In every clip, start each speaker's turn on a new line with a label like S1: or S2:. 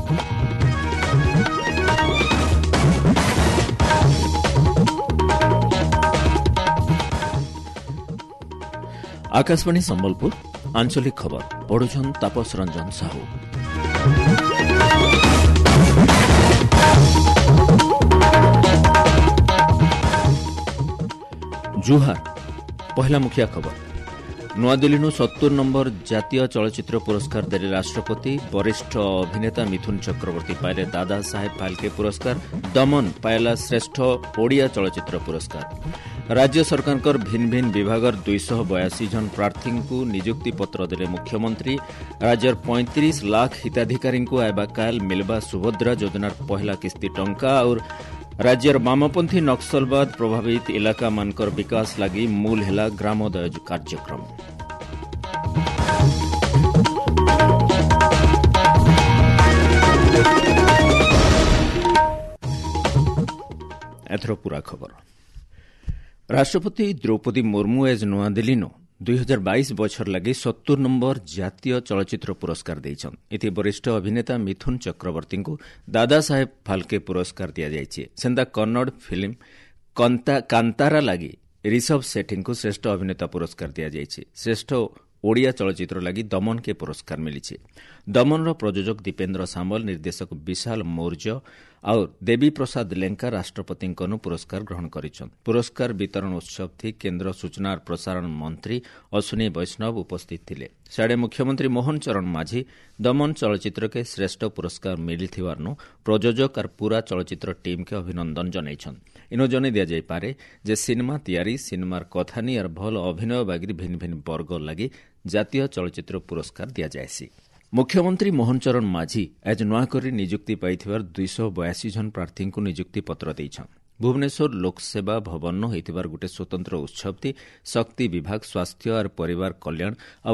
S1: आकाशवाणी संबलपुर आंचलिक खबर पढ़ुछन तापस रंजन साहू। जुहार पहला मुखिया खबर नुआदिल्ली 70 नंबर जातीय चलचित्र पुरस्कार देले राष्ट्रपति। वरिष्ठ अभिनेता मिथुन चक्रवर्ती पाइले दादा साहेब फाल्के पुरस्कार। दमन पायला श्रेष्ठ ओडिया चलचित्र पुरस्कार। राज्य सरकार भिन्न भिन्न विभाग 282 जन प्रार्थी को नियुक्ति पत्र देले मुख्यमंत्री। राज्यर 35 लाख हिताधिकारी को आयबा काल मिलबा सुभद्रा योजनार पहला किस्ती टंका। और राज्यर वामपंथी नक्सलवाद प्रभावित इलाका मानकर विकास लगी मूल हेला ग्रामोदय कार्यक्रम। एथर पूरा खबर राष्ट्रपति द्रौपदी मुर्मू एज नुआदिल्ली 2022 बछर लगी 70 नंबर जातीय चलचित्र पुरस्कार देइछन। इति वरिष्ठ अभिनेता मिथुन चक्रवर्ती को दादा साहेब फाल्के पुरस्कार दिया जाइछे। सेंदा कन्नड़ फिल्म कांतारा लगी ऋषभ सेठी को श्रेष्ठ अभिनेता पुरस्कार दिया जाइछे। श्रेष्ठ ओडिया चलचित्र लगी दमन के पुरस्कार मिली। दमन प्रयोजक दीपेन्द्र सामल, निर्देशक विशाल मौर्य और देवी प्रसाद लेंका राष्ट्रपति पुरस्कार ग्रहण करिछन। पुरस्कार वितरण उत्सव थी केन्द्र सूचना और प्रसारण मंत्री अश्विनी वैष्णव उपस्थित थिले। साडे मुख्यमंत्री मोहन चरण माझी दमन चलचित्र के श्रेष्ठ पुरस्कार मिलिथिवारनु प्रयोजक और पूरा चलचित्र टीम के अभिनंदन जनैछन। इनो जनै दिया जाय पारे जे सिनेमा तैयारी, सिनेमार कथानी और भल अभिनय बागिर भिन्न भिन्न वर्ग लगी जातीय चलचित्र पुरस्कार दिया जायसी। मुख्यमंत्री मोहन चरण माझी आज नुआकरी नियुक्ति पाइथिबार 282 जन प्रार्थी को नियुक्ति पत्र देइछन। भुवनेश्वर लोकसेवा भवन होइथिबार गुटे स्वतंत्र उत्सव थी शक्ति विभाग, स्वास्थ्य और परिवार कल्याण और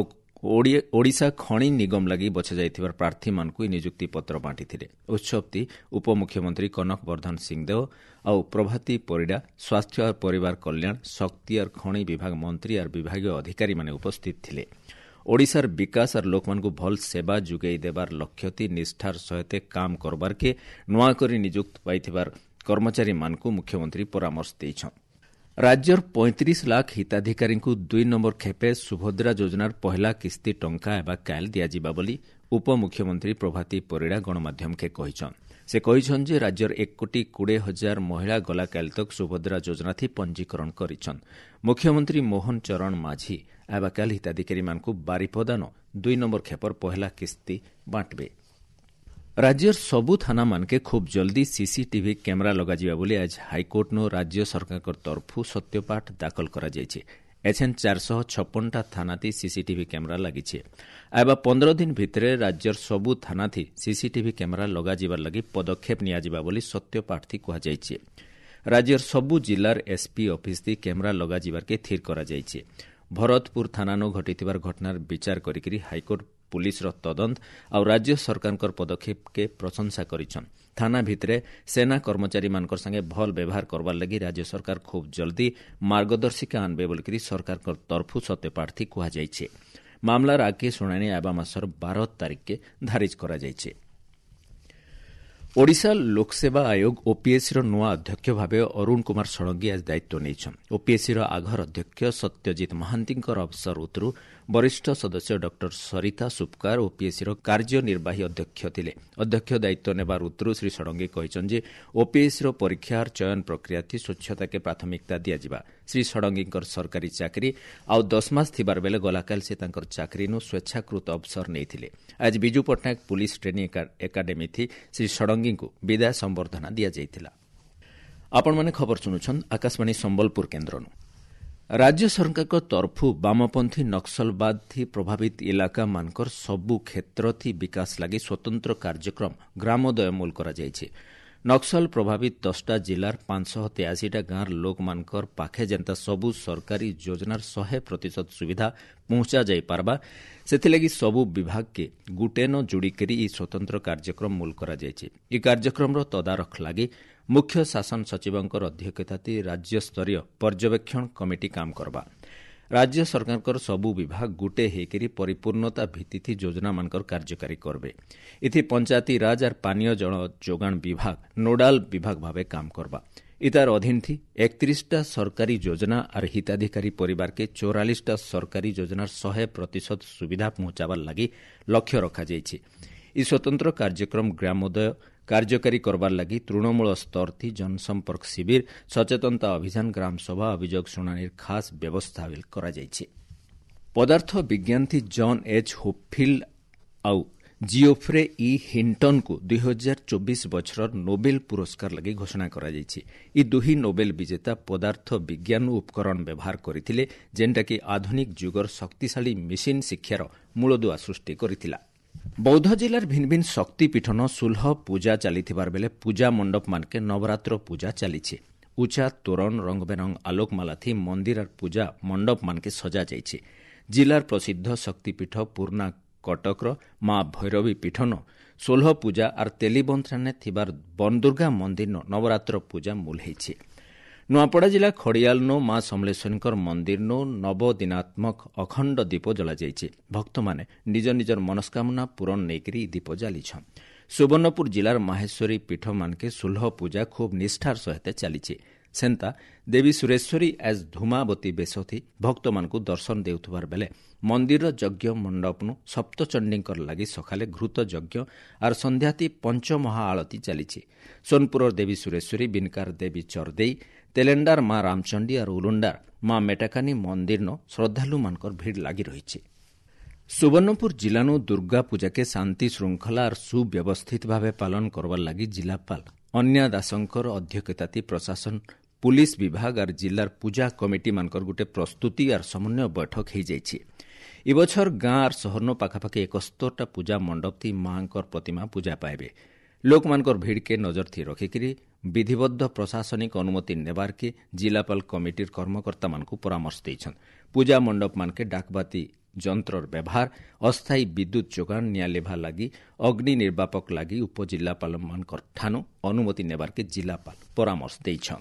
S1: ओडिशा खणी निगम लगी बछा जाइथिबार प्रार्थी मानकु नियुक्ति पत्र बांटिथिले। उत्सव थी उपमुख्यमंत्री कनक वर्धन सिंहदेव और प्रभाती परिडा, स्वास्थ्य और परिवार कल्याण, शक्ति और खणी विभाग मंत्री और विभागीय अधिकारी माने उपस्थित थिले। ओडिशार विकास और लोक मानकु भल सेवा जुगेई देबार लक्ष्य थी निष्ठार सहित काम करबार के नुआकरी नियुक्त पाइथिबार कर्मचारी मानकु मुख्यमंत्री परामर्श देइछन। राज्यर 35 लाख हिताधिकारी को 2 नंबर खेपे सुभद्रा योजनार पहला किस्ती टंका एबा काल दियाजिबा बोली उपमुख्यमंत्री प्रभाती परिडा गणमाध्यम के कहिछन। से कहिछन जे राज्यर 1,20,000 महिला गला काल तक सुभद्रा योजना थी पंजीकरण करिछन। मुख्यमंत्री मोहन चरण माझी एबा काल हिताधिकारी मानकु बारिपदान 2 नंबर खेपर पहला किस्ती बांटबे। राज्यर सबु थाना मानके खूब जल्दी सीसीटीवी कैमरा लगाजिबा बोली आज हाईकोर्ट राज्य सरकार तरफु सत्यपाठ दाखल करा जायछि। एछेन 456 थानाथी सीसीटीवी कैमरा लागिछे। आबा 15 दिन भितरे राज्यर सबु थानाथी सीसीटीवी कैमरा लगाजिबार लागि पदक्षेप नियाजिबा बोली सत्यपाठ थी कुहा जायछि। राज्यर सबु जिल्लार एसपी ऑफिस थी कैमरा लगाजिबार के थिर करा जायछि। भरतपुर थानानो घटिथिबार घटनार विचार करिकरी हाईकोर्ट पुलिस तदंत और राज्य सरकार पदक्षेप के प्रशंसा करिछन। थाना भितरे सेना कर्मचारी मानकर संगे भल व्यवहार करबार लगी राज्य सरकार खूब जल्दी मार्गदर्शिका आनबे बोलिकरी सरकार तरफु सत्यपाठ थी कुहा जायछि। मामलार आगे शुणाणी आबा मासर 12 तारिख के धारिज करा जायछि। ओडिशा लोकसेवा आयोग ओपीएससी नुआ अध्यक्ष भावे अरुण कुमार षडंगी आज दायित्व नेइछन। ओपीएससी आघर अध्यक्ष सत्यजित महांतींकर अवसर उतरु वरिष्ठ सदस्य डॉक्टर सरिता सुपकार ओपीएससी कार्यनिर्वाही अध्यक्ष थिले। अध्यक्ष दायित्व नेबार उतरु श्री षडंगी कहिछन जे ओपीएससी परीक्षार चयन प्रक्रिया थी स्वच्छता के प्राथमिकता दियाजिबा। श्री षडंगीकर सरकारी चाकरी आउ 10 मास थिबार बेले गलाकाल से तांकर चाकरीनु स्वेच्छाकृत अवसर नेइथिले। आज Biju Patnaik police training academy थी श्री षडंगी को विदाय संबर्धना दिया जाइथिला। आपण माने खबर सुनुछन आकाशवाणी संबलपुर केन्द्रनु। राज्य सरकार तरफु वामपंथी नक्सलवाद थी प्रभावित इलाका मानकर सबु क्षेत्र थी विकास लगी स्वतंत्र कार्यक्रम ग्रामोदय मूल करा जायछि। नक्सल प्रभावित 10टा जिलार 583टा गांर लोक मानकर पाखे जेंता सबु सरकारी योजनार 100% सुविधा पहुंचा जाई पारबा सेथिलगी सबु विभाग के गुटेन जोड़ीकरी ई स्वतंत्र कार्यक्रम मूल करा जायछि। ई कार्यक्रम तदारख लगी मुख्य शासन सचिवंकर अध्यक्षता राज्य स्तरीय पर्यवेक्षण कमिटी काम करबा। राज्य सरकारकर सबु विभाग गुटे हेकरी परिपूर्णता भित्ति योजना मानकर कार्यकारी करबे। इथि पंचायती राज और पानीय जल जोगाण विभाग नोडाल विभाग भावे काम करबा। इतार अधीन थी 31टा सरकारी योजना और हिताधिकारी परिवार के 44टा सरकारी योजनार 100% सुविधा पहुंचाबार लगी लक्ष्य रखा जायछि। इ स्वतंत्र कार्यक्रम ग्रामोदय कार्यकारी करबार लगी तृणमूल स्तर थी जनसंपर्क शिविर सचेतनता अभियान ग्रामसभा अभियोग शुणानीर खास व्यवस्था करा जायछि। पदार्थ विज्ञान थी जॉन एच होपफिल्ड आउ जिओफ्रे इ हिंटन को 2024 वर्षर नोबेल पुरस्कार लगी घोषणा करा जायछि। इ दुही नोबेल विजेता पदार्थ विज्ञान उपकरण व्यवहार करथिले जेनटा कि आधुनिक जुगर शक्तिशाली मेसिन शिक्षार मूलदुआ सृष्टि करथिला। बौद्ध जिलार भिन्न भिन्न शक्तिपीठन सुलह पूजा चलिथिबार बेले पूजा मंडप मानके नवरात्र पूजा चलीछि। उचा तोरण रंगबेरंग आलोकमाला थी मंदिर और पूजा मंडप मानके सजा जायछि। जिलार प्रसिद्ध शक्तिपीठ पूर्णा कटकर मां भैरवी पीठन सोलह पूजा और तेलीबंथराने थिबार बनदुर्गा मंदिर नवरात्र पूजा मूल हेछि। नुआपड़ा जिला खड़ियालनो मां समलेश्वरीकर मंदिर नवदिनात्मक अखंड दीप जला जायछि। भक्त माने निज निजर मनस्कामना पूरण नेकरी दीप जालिछन। सुवर्णपुर जिलार माहेश्वरी पीठ मानके सुलह पूजा खूब निष्ठार सहित चलीछि। सेंता देवी सुरेश्वरी एज धूमावती बेश थी भक्त मानकु दर्शन देउथबार बेले मंदिर यज्ञ मंडपनु सप्तचंडीकर लागि सखाले घृत यज्ञ और संध्याती पंचमहा आळती चलीछि। सोनपुर देवी सुरेश्वरी बिनकार देवी चरदेई तेलेंडार मां रामचंडी और उलुंडार मां मेटाकानी मंदिर श्रद्धालु मानकर भीड़ लगी रही। सुवर्णपुर जिलानु दुर्गा पूजा के शांति श्रृंखला और सुव्यवस्थित भावे पालन करवार लगी जिलापाल अन्या दासंकर अध्यक्षताती प्रशासन पुलिस विभाग और जिलार पूजा कमिटी मानकर गुटे प्रस्तुति और समन्वय बैठक हो जायछि। इ बछर गाँ और सहरनो पाखापाखि 71टा पूजा मंडप थी मांकर प्रतिमा पूजा पाइबे। लोक मानकर भीड़ के नजर थी रखिकरी विधिबद्ध प्रशासनिक अनुमति नेबार के जिलापाल कमिटीर कर्मकर्ता मानकु परामर्श दैछन। पूजा मंडप मानके डाकबाती जंत्रर व्यवहार अस्थायी विद्युत जोगाण नियालेभा लागि अग्नि निर्वापक लागि उपजिल्लापाल मानकर ठानु अनुमति नेबार के जिलापाल परामर्श दैछन।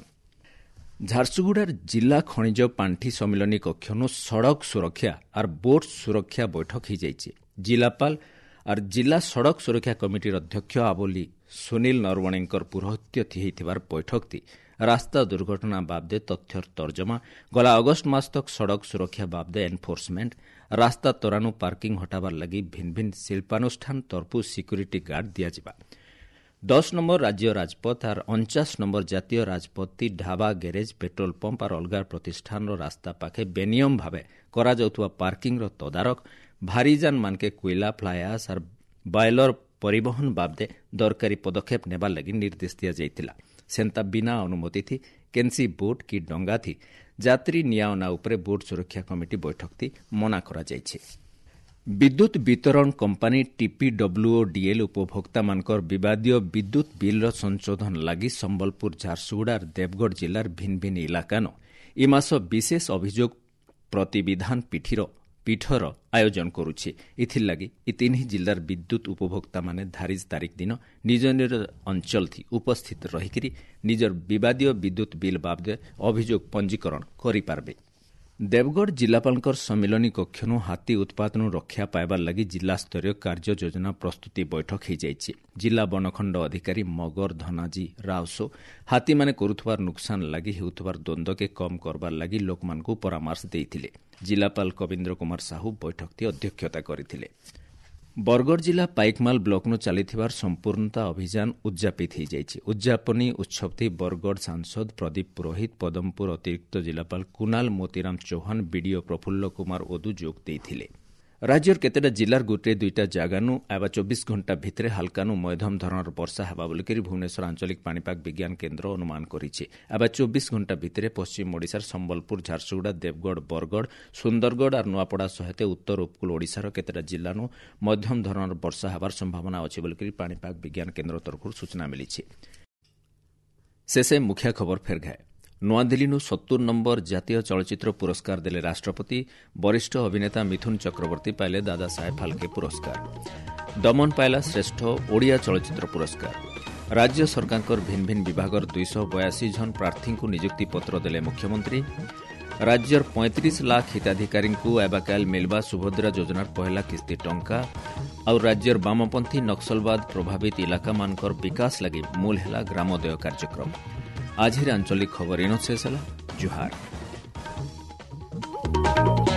S1: झारसुगुड़ार जिला खनिज पांठी सम्मिलनी कक्षनु सड़क सुरक्षा और बोट सुरक्षा बैठक हो जायछि। जिलापाल और जिला सड़क सुरक्षा कमिटीर अध्यक्ष आबोली सुनील नरवणेकर पुरोहित्य होइथिबार बैठक थी रास्ता दुर्घटना बाबदे तथ्यर तर्जमा गला अगस्त मास तक सड़क सुरक्षा बाबदे एनफोर्समेंट रास्ता तोरानु पार्किंग हटाबार लगी भिन्न भिन्न शिल्पानुष्ठान तरफु सिक्यूरीटी गार्ड दियाजिबा। 10 नंबर राज्य राजपथ और 49 नंबर जातीय राजपथ ढाबा गैरेज पेट्रोल पंप और अलगार प्रतिष्ठान रास्ता पाखे बेनियम भावे करा जाउथुवा पार्किंग रो तदारक भारीजान मानके कोयला फ्लाईएश और बायलर परिवहन बाबदे दरकारी पदक्षेप नेबार लगी निर्देश दिया जाइतिला। सेंता बिना अनुमति थी केन्सी बोट की डंगा थी यात्री नियावना उपरे बोट सुरक्षा कमिटी बैठक थी मना करा जायछि। विद्युत वितरण कंपानी टीपीडब्ल्यूओडीएल उपभोक्ता मानकर विवादीय विद्युत बिल संशोधन लगी संबलपुर झारसुगुड़ा देवगढ़ जिलार भिन्न भिन्न इलाकानो इ मास विशेष अभियोग प्रतिविधान पीठर आयोजन करुछि। इथिलागि इ तीन जिलार विद्युत उपभोक्ता माने धारिज तारीख दिन निज निज अंचल थी उपस्थित रहिकरी निजर विवादीय विद्युत बिल बाबदे अभियोग पंजीकरण करि पारबे। देवगढ़ जिलापालकर सम्मिलनी कक्षनु हाथी उत्पादन रक्षा पाइबार लगी जिला स्तरीय कार्य योजना प्रस्तुति बैठक हो जायछि। जिला बनखंड अधिकारी मगर धनाजी रावसो हाथी माने करुथबार नुकसान लगी हेउथबार द्वंद्व के कम करबार लगी लोकमानकु परामर्श देइथिले। जिलापाल कविन्द्र कुमार साहू बैठकती अध्यक्षता करिथिले। बरगढ़ जिला पाइकमाल ब्लॉकनु चलिथिबार संपूर्णता अभियान उद्यापित हो जायछि। उद्यापनी उत्सव थी बरगढ़ सांसद प्रदीप पुरोहित पदमपुर अतिरिक्त जिलापाल कुणाल मोतीराम चौहान बीडीओ प्रफुल्ल कुमार ओदू जोग देइथिले। राज्यर केतेटा जिलार गोटे दुईटा जागानु आबा 24 घंटा भितरे हल्कानु मध्यम धरणर वर्षा हेबा बोलिकरी भुवनेश्वर आंचलिक पाणीपाग विज्ञान केन्द्र अनुमान करिछि। आबा 24 घंटा भितरे पश्चिम ओडिशार संबलपुर झारसुगुड़ा देवगढ़ बरगढ़ सुंदरगढ़ और नुआपड़ा सहित उत्तर उपकूल ओडिशार केतेटा जिल्लानु मध्यम धरणर वर्षा हेबार संभावना अछि बोलिकरी पाणीपाग विज्ञान केन्द्र तरफु सूचना मिलिछि। शेषे मुख्य खबर फेरघाए। नुआदिल्ली 70 नंबर जातीय चलचित्र पुरस्कार देले राष्ट्रपति। वरिष्ठ अभिनेता मिथुन चक्रवर्ती पाइले दादा साहेब फाल्के पुरस्कार। दमन पाइला श्रेष्ठ ओडिया चलचित्र पुरस्कार। राज्य सरकारकर भिन्न भिन्न विभागर 282 जन प्रार्थी को नियुक्ति पत्र देले मुख्यमंत्री। राज्यर 35 लाख हिताधिकारी एबाकाल मिलवा सुभद्रा योजनार पहला किस्ती टंका और राज्यर वामपंथी नक्सलवाद प्रभावित इलाका मानकर विकास लगी मूल है ग्रामोदय कार्यक्रम। आज आंचलिक खबर इन शेष है। जुहार।